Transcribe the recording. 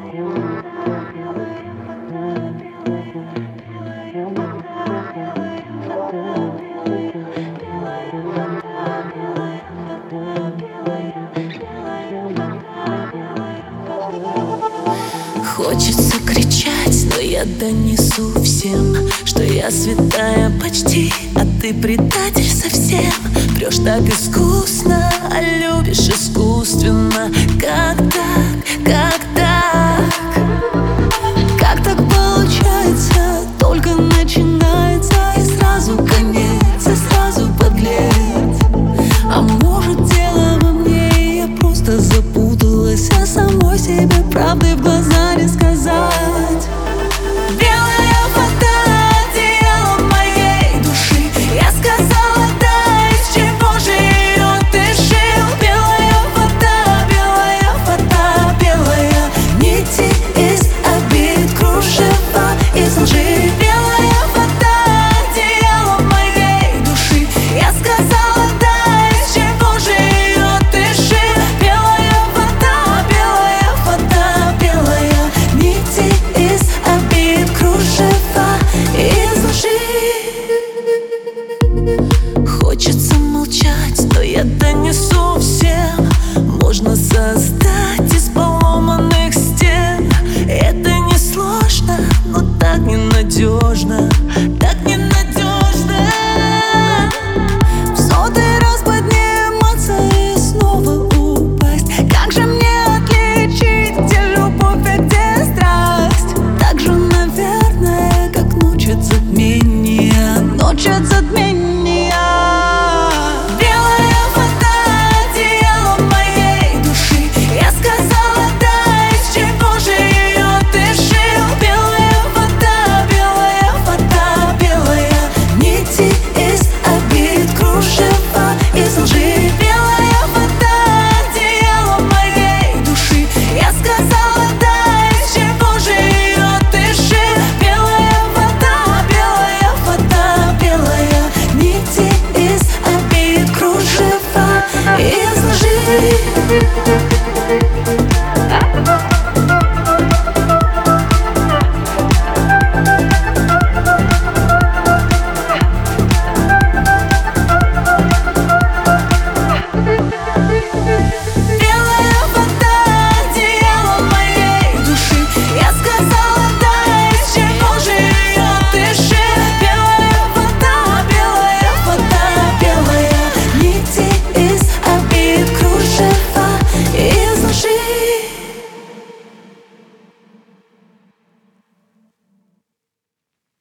Хочется кричать, но я донесу всем, что я святая почти, а ты предатель совсем. Врешь так искусно, а любишь искусственно. Как так, как так? Как так получается? Только начинается и сразу конец, и сразу подлец. А может дело во мне, и я просто запуталась, а самой себе правды в глаза не сказать. Белая вода, одеяло моей души. Я сказала да, из чего же ее ты шил? Белая вода, белая нити из обид, кружева из лжи. Белая вода, одеяло моей души. Я сказала да, из чего же ее ты шил? Белая вода, белая нити из обид, кружева из лжи. Хочется молчать, но я донесу всем. Можно создать из поломанных стен. Это несложно, но так ненадежно.